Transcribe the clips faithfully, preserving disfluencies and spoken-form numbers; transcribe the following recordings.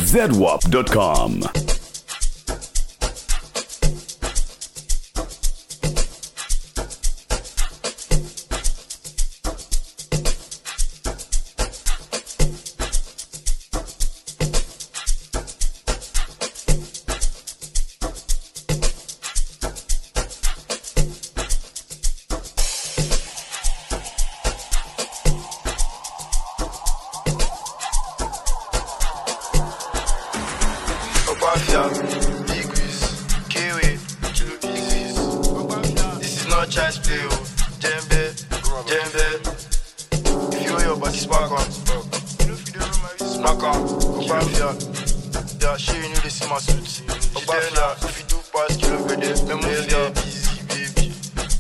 Z W A P dot com. Big Wiz, Kiwi, Kilo Big Wiz. This is not child's play, oh. Djembe, Djembe. If you know your body, spark on. Smack on, Obafia. Yeah, she knew this in my suit. Obafia, if you do pass, Kilo Bede, Memofia, easy, baby.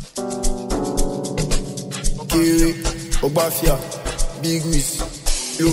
Kiwi, Obafia, Big Wiz, yo.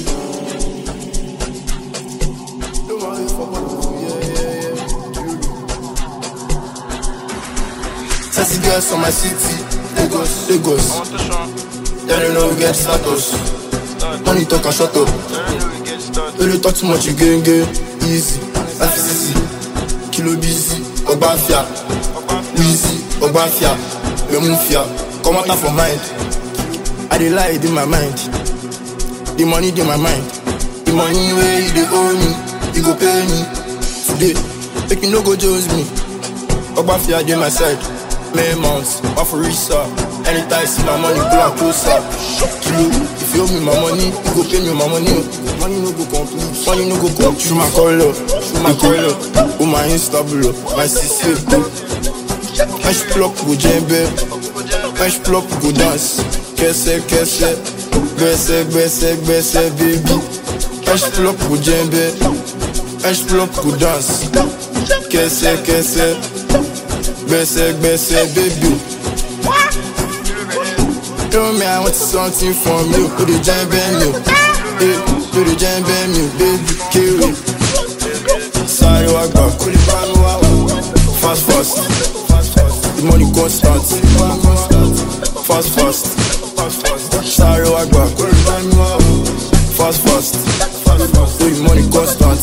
Sassy girls on my city, Lagos, Lagos. They don't know we get status. Money talk and shut up. When you talk too much, you gain gain. Easy, F C C, Kilo busy, Obafia, Wheezy, Obafia, Memufia. Come out from mind. I dey lie in my mind. The money in my mind. The money where you dey owe me, you go pay me today. Make you no go judge me. Obafia dey my side. May months, one for research. Anytime I see my money, go and closer. Kilo, if you owe me my money, you go pay me my money. Money no go complete, money no go complete. Through my color, through my color. Oh my instable, my C C. Fresh plop go djembe, fresh plop go dance. Kese, kese, gbese, gbese, gbese, baby. Fresh plop go djembe, fresh plop go dance. Kese, kese. Gbese, gbese, baby. Tell me I want something from you. Do the djembe me, hey, do the djembe me, baby. Kill it. Sorry, I got cool fast, fast. The money constant. Fast, fast. Sorry, I got cool fast, fast. The money constant.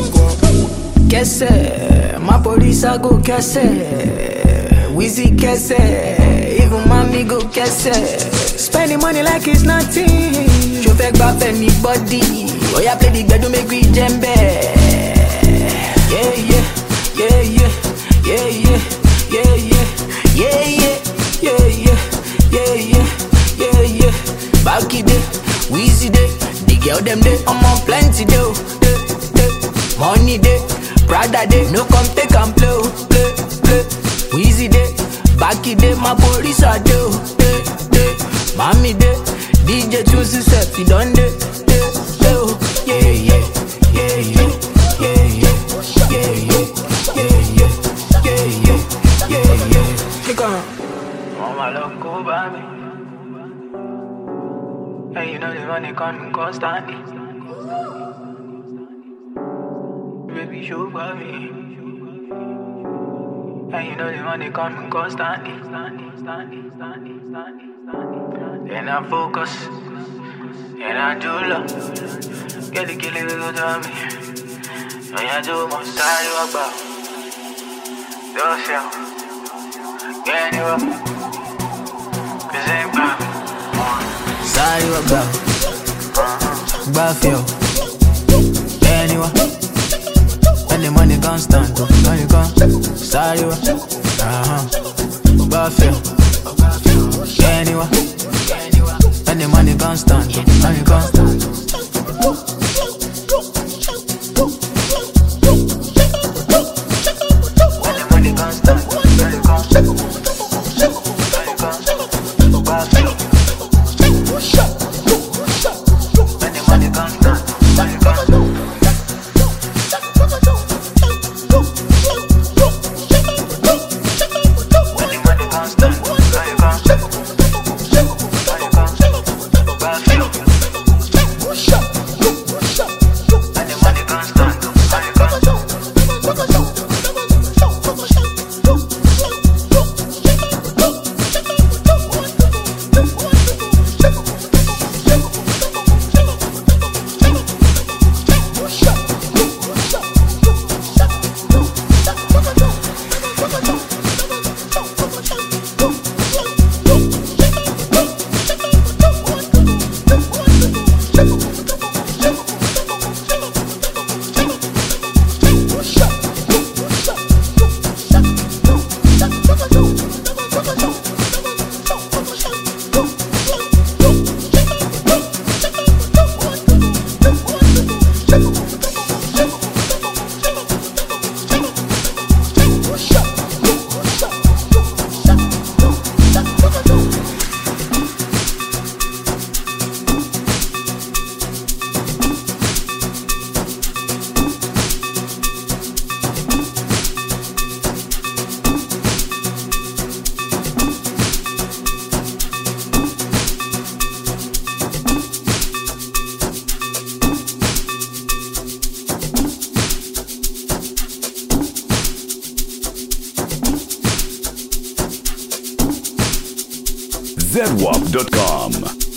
Kese, my police I go kese. Wheezy kese, even mommy go kese. Spending money like it's nothing. You fake back anybody. Oh yeah, play the bed to make we djembe. Yeah, yeah, yeah, yeah, yeah, yeah, yeah, yeah, yeah, yeah, yeah, yeah, yeah, yeah, yeah. Back it day, Wheezy day, the girl them day, I'm on plenty day, money day. Prada day, no come take and play, play, play. Wheezy day, Baki day, my police are day, day, day. Mommy day, D J choose himself, he done day, day, day. Yeah, yeah, yeah, yeah, yeah, yeah, yeah, yeah, yeah, yeah, yeah, yeah, yeah. Click on. Mama love go by me. Hey, you know the money coming constantly. Baby, show for me. And you know the money coming constantly. And I focus. And I do love. Get it, get it, go to me. And I do my side of about. Yourself. Get it up. Cause ain't bad. Side of about. Buff you. Anyway. When the money constant, money come, sorry, uh-huh, Buffy, anyway, when the money constant, money come. When the money constant, money come, money come, Buffy, when the money constant, money come. Z W A P dot com